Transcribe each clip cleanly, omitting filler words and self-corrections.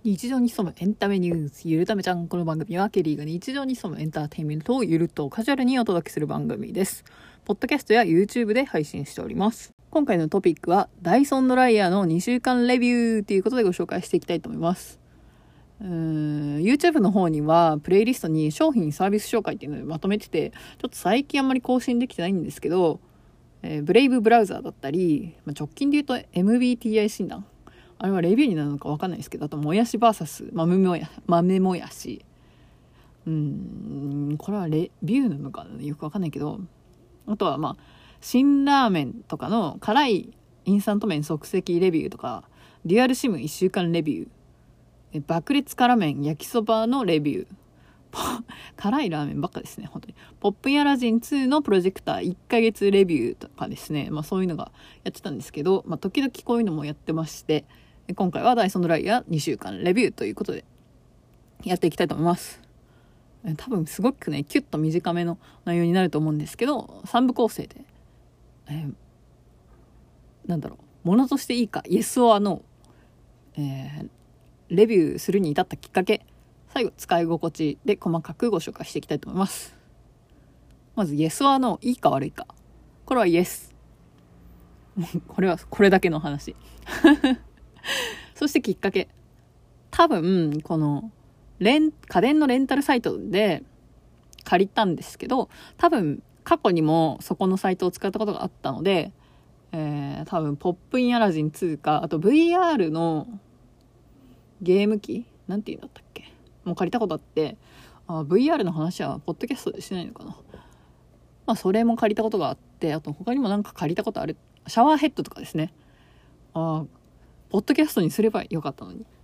日常に潜むエンタメニュースゆるためちゃん。この番組はケリーが日常に潜むエンターテインメントをゆるっとカジュアルにお届けする番組です。ポッドキャストや YouTube で配信しております。今回のトピックはダイソンドライヤーの2週間レビューということでご紹介していきたいと思います。YouTube の方にはプレイリストに商品サービス紹介っていうのをまとめてて、ちょっと最近あんまり更新できてないんですけど、ブレイブブラウザーだったり、直近で言うと MBTI 診断、あれはレビューになるのか分かんないですけど、あともやし VS 豆もやし、これはレビューなのかな、よく分かんないけど、あとは辛ラーメンとかの辛いインスタント麺即席レビューとか、デュアルシム1週間レビュー、爆裂辛麺焼きそばのレビュー、辛いラーメンばっかですね、本当に。ポップインアラジン2のプロジェクター1ヶ月レビューとかですね、そういうのがやってたんですけど、時々こういうのもやってまして、今回はダイソンドライヤー2週間レビューということでやっていきたいと思います。多分すごくね、キュッと短めの内容になると思うんですけど、3部構成で、ものとしていいか Yes or No、レビューするに至ったきっかけ、最後使い心地で細かくご紹介していきたいと思います。まず Yes or No、 いいか悪いか。これは Yes。 これはこれだけの話そしてきっかけ、多分この家電のレンタルサイトで借りたんですけど、多分過去にもそこのサイトを使ったことがあったので、多分ポップインアラジン2か、あと VR のゲーム機なんていうんだったっけ、もう借りたことあって、VR の話はポッドキャストでしないのかな。それも借りたことがあって、あと他にも借りたことある、シャワーヘッドとかですね。ポッドキャストにすればよかったのに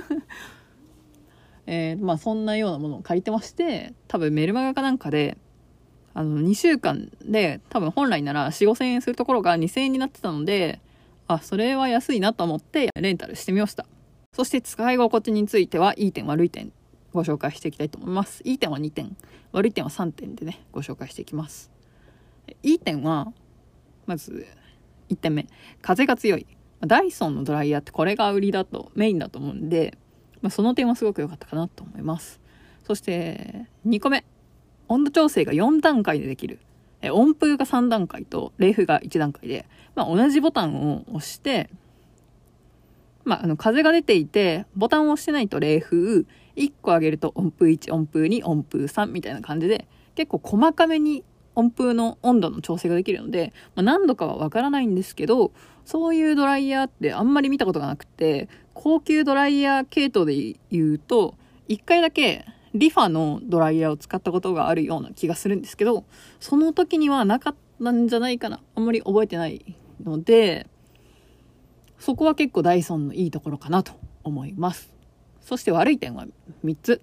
そんなようなものを借りてまして、多分メルマガかなんかで2週間で多分本来なら 4,5,000 円するところが 2,000 円になってたので、それは安いなと思ってレンタルしてみました。そして使い心地についてはいい点悪い点ご紹介していきたいと思います。いい点は2点、悪い点は3点でね、ご紹介していきます。いい点はまず1点目、風が強い。ダイソンのドライヤーってこれが売りだとメインだと思うんで、その点はすごく良かったかなと思います。そして2個目、温度調整が4段階でできる。温風が3段階と冷風が1段階で、同じボタンを押して、風が出ていてボタンを押してないと冷風、1個上げると温風1、温風2、温風3みたいな感じで、結構細かめに温風の温度の調整ができるので、何度かはわからないんですけど、そういうドライヤーってあんまり見たことがなくて、高級ドライヤー系統で言うと1回だけリファのドライヤーを使ったことがあるような気がするんですけど、その時にはなかったんじゃないかな、あんまり覚えてないので、そこは結構ダイソンのいいところかなと思います。そして悪い点は3つ。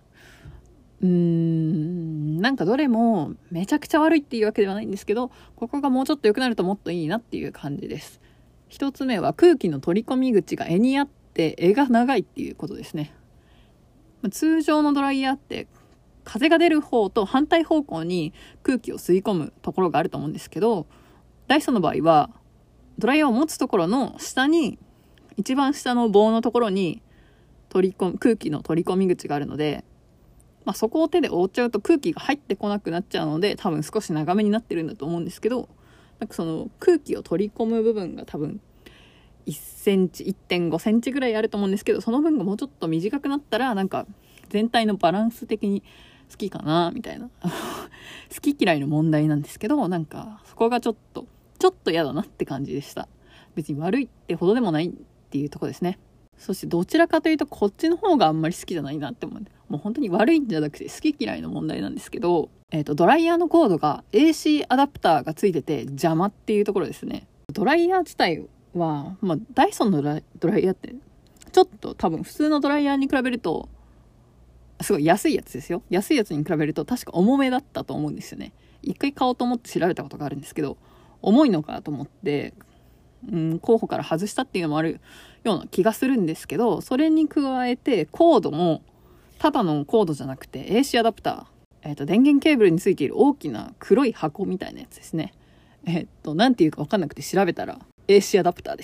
どれもめちゃくちゃ悪いっていうわけではないんですけど、ここがもうちょっと良くなるともっといいなっていう感じです。1つ目は空気の取り込み口が柄にあって柄が長いっていうことですね。通常のドライヤーって風が出る方と反対方向に空気を吸い込むところがあると思うんですけど、ダイソンの場合はドライヤーを持つところの下に、一番下の棒のところに空気の取り込み口があるので、そこを手で覆っちゃうと空気が入ってこなくなっちゃうので、多分少し長めになってるんだと思うんですけど、その空気を取り込む部分が多分1センチ 1.5 センチぐらいあると思うんですけど、その分がもうちょっと短くなったら全体のバランス的に好きかなみたいな好き嫌いの問題なんですけど、そこがちょっと嫌だなって感じでした。別に悪いってほどでもないっていうところですね。そしてどちらかというとこっちの方があんまり好きじゃないなって思う。もう本当に悪いんじゃなくて好き嫌いの問題なんですけど、ドライヤーのコードが AC アダプターがついてて邪魔っていうところですね。ドライヤー自体は、ダイソンのドライヤーってちょっと多分普通のドライヤーに比べるとすごい安いやつですよ。安いやつに比べると確か重めだったと思うんですよね。一回買おうと思って調べたことがあるんですけど、重いのかと思って候補から外したっていうのもあるような気がするんですけど、それに加えてコードもただのコードじゃなくて AC アダプター、電源ケーブルについている大きな黒い箱みたいなやつですね。なんていうか分かんなくて調べたら AC アダプターでした。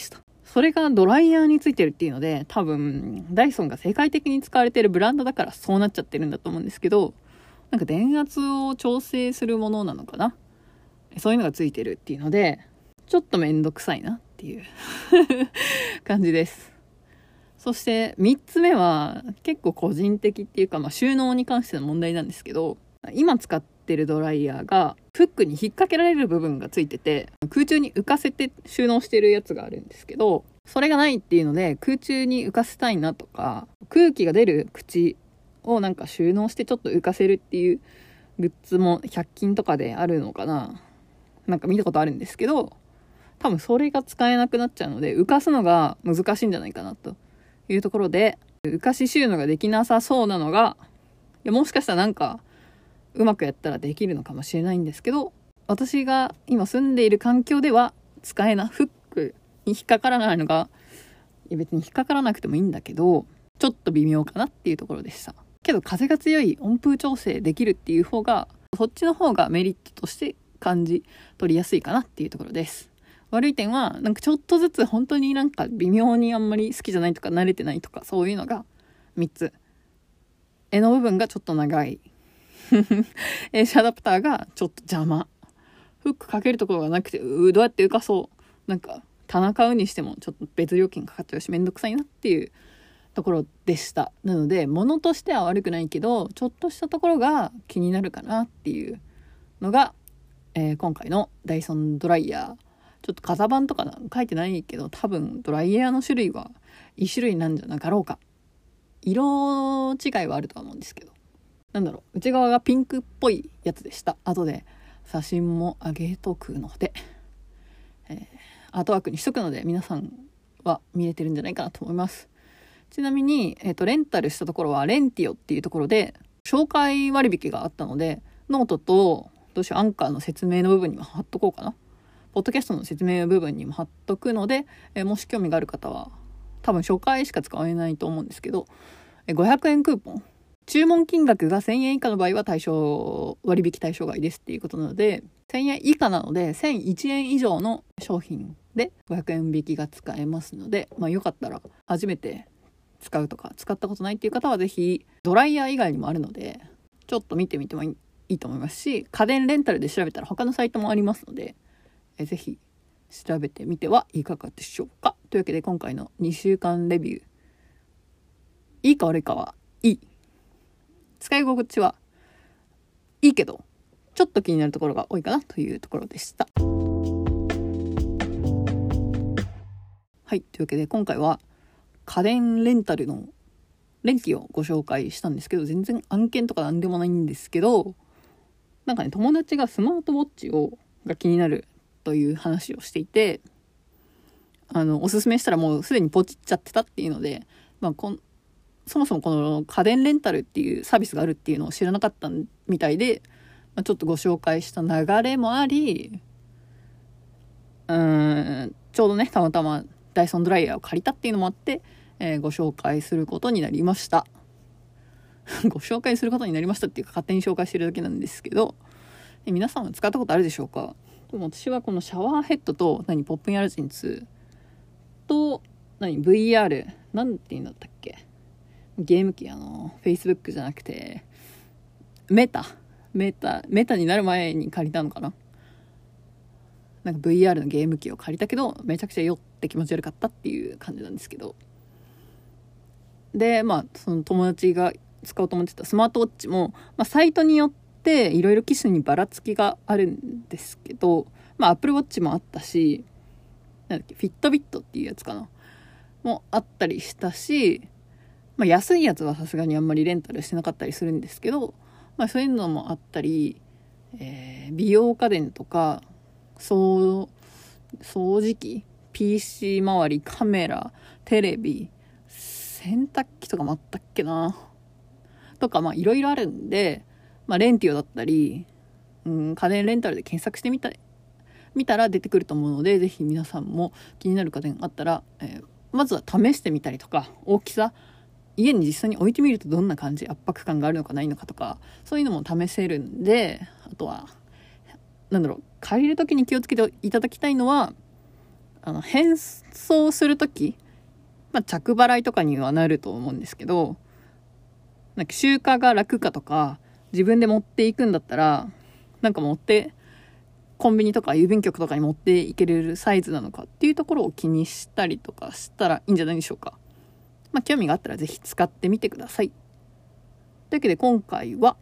それがドライヤーについてるっていうので、多分ダイソンが世界的に使われているブランドだからそうなっちゃってるんだと思うんですけど、なんか電圧を調整するものなのかな、そういうのがついてるっていうので、ちょっとめんどくさいなっていう感じです。そして3つ目は結構個人的っていうか、収納に関しての問題なんですけど、今使ってるドライヤーがフックに引っ掛けられる部分がついてて、空中に浮かせて収納してるやつがあるんですけど、それがないっていうので空中に浮かせたいなとか、空気が出る口をなんか収納してちょっと浮かせるっていうグッズも100均とかであるのかな、なんか見たことあるんですけど、多分それが使えなくなっちゃうので浮かすのが難しいんじゃないかなというところで、浮かし収納ができなさそうなのが、もしかしたらなんかうまくやったらできるのかもしれないんですけど、私が今住んでいる環境では使えない、フックに引っかからないのが、別に引っかからなくてもいいんだけど、ちょっと微妙かなっていうところでした。けど風が強い温風調整できるっていう方が、そっちの方がメリットとして感じ取りやすいかなっていうところです。悪い点はなんかちょっとずつ本当になんか微妙にあんまり好きじゃないとか慣れてないとか、そういうのが3つ。柄の部分がちょっと長いエースアダプターがちょっと邪魔、フックかけるところがなくて、どうやって浮かそう、なんか棚買うにしてもちょっと別料金かかっちゃうしめんどくさいなっていうところでした。なので物としては悪くないけど、ちょっとしたところが気になるかなっていうのが、今回のダイソンドライヤー。ちょっと型番とか書いてないけど、多分ドライヤーの種類は1種類なんじゃなかろうか。色違いはあるとは思うんですけど、内側がピンクっぽいやつでした。後で写真も上げとくので、アートワークにしとくので皆さんは見れてるんじゃないかなと思います。ちなみに、レンタルしたところはレンティオっていうところで紹介割引があったので、ノートとアンカーの説明の部分にも貼っとこうかな。ポッドキャストの説明部分にも貼っとくので、もし興味がある方は、多分初回しか使えないと思うんですけど、500円クーポン、注文金額が1000円以下の場合は割引対象外ですっていうことなので、1000円以下なので1001円以上の商品で500円引きが使えますので、よかったら初めて使うとか使ったことないっていう方はぜひ、ドライヤー以外にもあるのでちょっと見てみてもいいと思いますし、家電レンタルで調べたら他のサイトもありますので、ぜひ調べてみてはいかがでしょうか。というわけで今回の2週間レビュー、いいか悪いかはいい、使い心地はいいけどちょっと気になるところが多いかなというところでした。はい、というわけで今回は家電レンタルのレンティをご紹介したんですけど、全然案件とかなんでもないんですけど、友達がスマートウォッチが気になるという話をしていて、おすすめしたらもうすでにポチっちゃってたっていうので、そもそもこの家電レンタルっていうサービスがあるっていうのを知らなかったみたいで、ちょっとご紹介した流れもあり、ちょうどねたまたまダイソンドライヤーを借りたっていうのもあって、ご紹介することになりましたご紹介することになりましたっていうか、勝手に紹介してるだけなんですけど、皆さんは使ったことあるでしょうか。でも私はこのシャワーヘッドとポップインアルジン2とVR なんて言うんだったっけ、ゲーム機、Facebook じゃなくてメタになる前に借りたのかな。VR のゲーム機を借りたけどめちゃくちゃ酔って気持ち悪かったっていう感じなんですけど、でその友達が使おうと思ってたスマートウォッチも、サイトによっていろいろ機種にばらつきがあるんですけど、Apple Watch もあったし、フィットビットっていうやつかなもあったりしたし、安いやつはさすがにあんまりレンタルしてなかったりするんですけど、そういうのもあったり、美容家電とか掃除機、 PC 周り、カメラ、テレビ、洗濯機とかもあったっけなとか、いろいろあるんで、レンティオだったり、家電レンタルで検索してみたら出てくると思うので、ぜひ皆さんも気になる家電あったら、まずは試してみたりとか、大きさ、家に実際に置いてみるとどんな感じ、圧迫感があるのかないのかとか、そういうのも試せるんで、あとは借りる時に気をつけていただきたいのは、 返送するとき、着払いとかにはなると思うんですけど、なんか集荷が楽かとか、自分で持っていくんだったら、なんかコンビニとか郵便局とかに持っていけれるサイズなのかっていうところを気にしたりとかしたらいいんじゃないでしょうか。興味があったらぜひ使ってみてください。というわけで今回は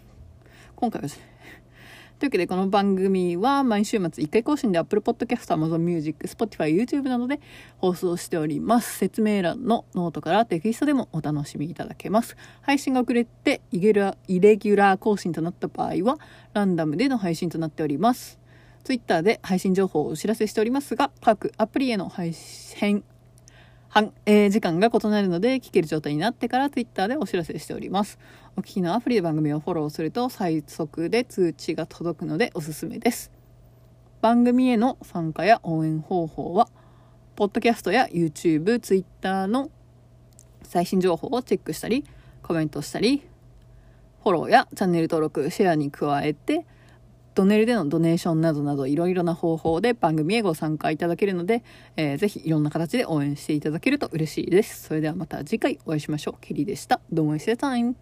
というわけでこの番組は毎週末1回更新で Apple Podcast、Amazon Music、Spotify、YouTube などで放送しております。説明欄のノートからテキストでもお楽しみいただけます。配信が遅れてイレギュラー更新となった場合はランダムでの配信となっております。Twitter で配信情報をお知らせしておりますが、各アプリへの配信時間が異なるので聞ける状態になってから Twitter でお知らせしております。お聞きのアプリで番組をフォローすると最速で通知が届くのでおすすめです。番組への参加や応援方法はポッドキャストや YouTube、Twitter の最新情報をチェックしたりコメントしたりフォローやチャンネル登録シェアに加えてドネルでのドネーションなどなどいろいろな方法で番組へご参加いただけるので、ぜひいろんな形で応援していただけると嬉しいです。それではまた次回お会いしましょう。ケリーでした。どうもしてたん。